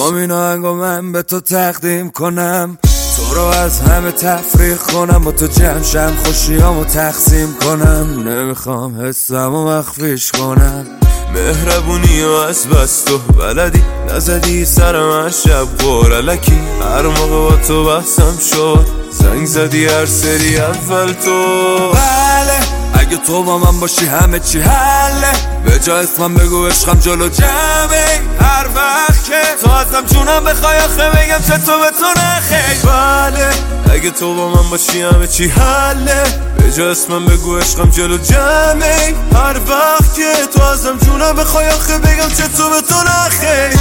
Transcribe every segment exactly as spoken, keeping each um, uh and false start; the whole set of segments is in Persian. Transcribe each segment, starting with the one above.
میخوام این آهنگو من به تو تقدیم کنم، تو رو از همه تفریق کنم، با تو جمع شم خوشیامو تقسیم کنم. نمیخوام حسمو مخفیش کنم، مهربونی و از بس تو بلدی، نزدی سر من شب قرالکی. هر موقع با تو بحثم شد زنگ زدی هر سری اول تو. بله اگه تو با من باشی همه چی حله، به جا اسمم بگو عشقم جلو جمعه. هر وقت که تو ازم جونم بخوای آخه بگم چه تو به تو نخیر. بله اگه تو با من باشی همه چی حله، به جا اسمم بگو عشقم جلو جمعه. هر وقت که تو ازم جونم بخوای آخه بگم چه تو به تو نخیر.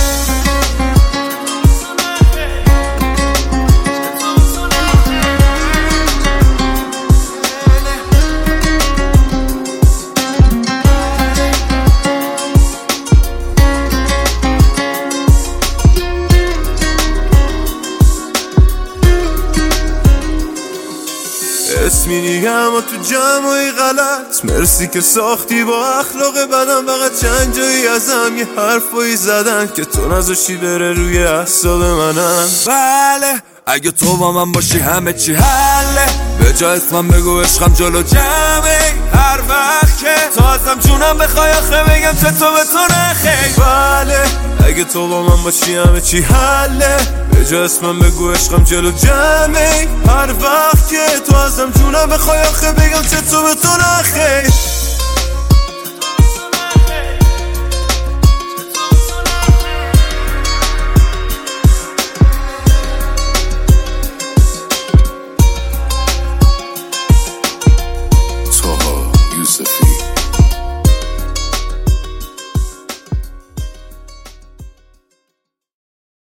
اسمی نیگم و تو جمعی غلط، مرسی که ساختی با اخلاق بدم. فقط چند جایی ازم یه حرفایی زدن که تو نذاشتی بره روی اعصاب منم. بله اگه تو با من باشی همه چی حله، به جا اسمم بگو عشقم جلو جمعه. هر وقت که تو ازم جونم بخوای آخه بگم چه تو به تو نخیر. بله اگه تو با من باشی همه چی حله، به جا اسمم بگو عشقم جلو جمعه. هر وقت که تو ازم جونم بخوای آخه بگم چه تو به تو نخیر. Yusuf